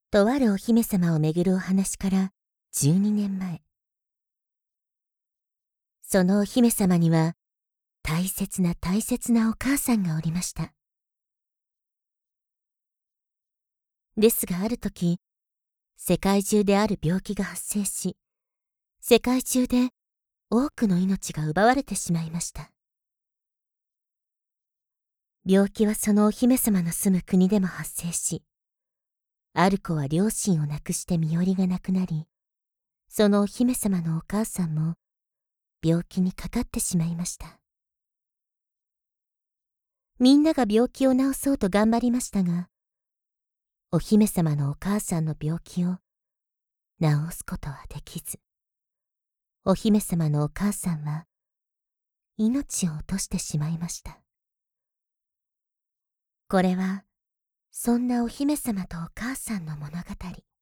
とあるお姫様をめぐるお話から12年前。そのお姫様には大切な大切なお母さんがおりました。ですがある時、世界中である病気が発生し、世界中で多くの命が奪われてしまいました。病気はそのお姫様の住む国でも発生し、ある子は両親を亡くして身寄りがなくなり、そのお姫様のお母さんも病気にかかってしまいました。みんなが病気を治そうと頑張りましたが、お姫様のお母さんの病気を治すことはできず、お姫様のお母さんは命を落としてしまいました。これはそんなお姫様とお母さんの物語。